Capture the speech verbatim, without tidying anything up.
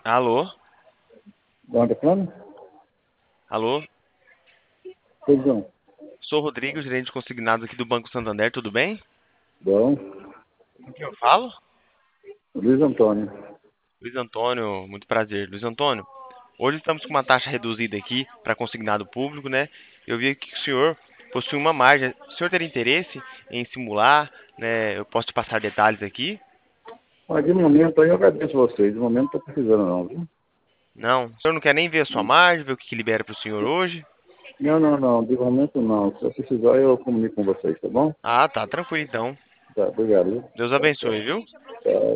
Alô? Onde é falando? Alô? Pois não. Sou o Rodrigo, gerente de consignados aqui do Banco Santander, tudo bem? Bom, Com quem eu falo? Luiz Antônio. Luiz Antônio, muito prazer. Luiz Antônio, hoje estamos com uma taxa reduzida aqui para consignado público, né? Eu vi que o senhor possui uma margem. O senhor teria interesse em simular, né? Eu posso te passar detalhes aqui? Mas de momento aí eu agradeço vocês. De momento não estou precisando não, viu? Não. O senhor não quer nem ver a sua margem, ver o que que libera para o senhor hoje? Não, não, não. De momento não. Se eu precisar eu comunico com vocês, tá bom? Ah, tá. Tranquilo então. Tá, obrigado, viu? Deus Tchau, abençoe, tchau. viu? Tchau.